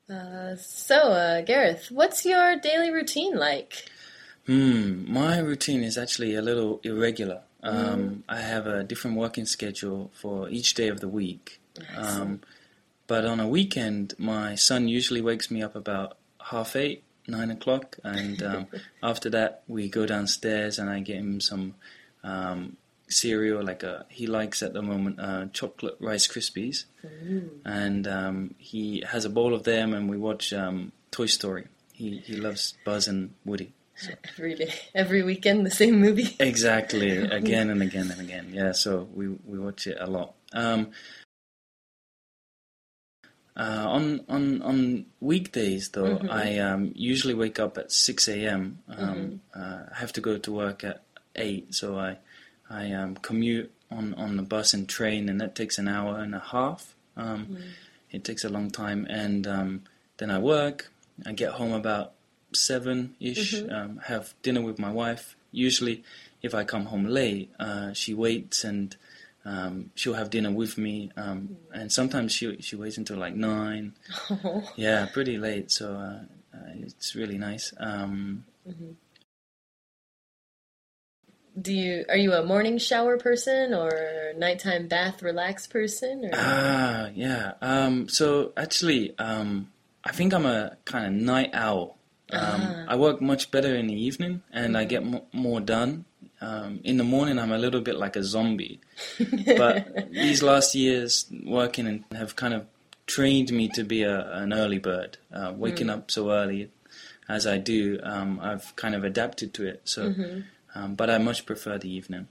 Gareth, what's your daily routine like? My routine is actually a little irregular. I have a different working schedule for each day of the week. I see. But on a weekend, my son usually wakes me up about 8:30, 9 o'clock, and after that, we go downstairs and I get him some cereal. He likes at the moment chocolate Rice Krispies, and he has a bowl of them, and we watch Toy Story. He loves Buzz and Woody. So. Every day, every weekend, the same movie. Exactly, again and again and again. Yeah, so we watch it a lot. On weekdays though, I usually wake up at 6 a.m. I have to go to work at 8, so I commute on the bus and train, and that takes an hour and a half. It takes a long time, and then I work. I get home about 7-ish, have dinner with my wife. Usually, if I come home late, she waits and she'll have dinner with me. And sometimes she waits until like 9. Oh. Yeah, pretty late, so it's really nice. Are you a morning shower person or nighttime bath relax person? Or? Yeah. So actually, I think I'm a kind of night owl. I work much better in the evening, and I get more done. In the morning, I'm a little bit like a zombie. But these last years working and have kind of trained me to be an early bird. Waking up so early as I do, I've kind of adapted to it. So, but I much prefer the evening.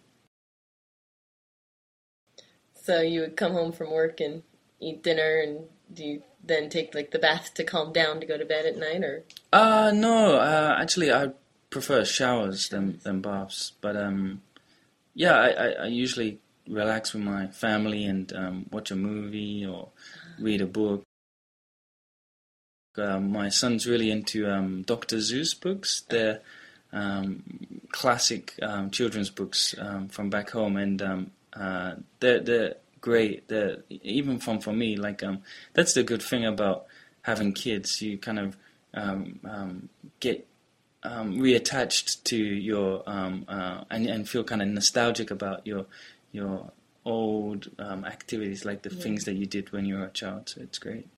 So you would come home from work and eat dinner, and do you then take like the bath to calm down to go to bed at night, or? No. Actually, I prefer showers than baths. But yeah, I usually relax with my family and watch a movie or read a book. My son's really into Dr. Seuss books. They're classic children's books from back home, and they're great. They're even fun for me. That's the good thing about having kids. You kind of get reattached to your and feel kind of nostalgic about your old activities, like the things that you did when you were a child. So it's great.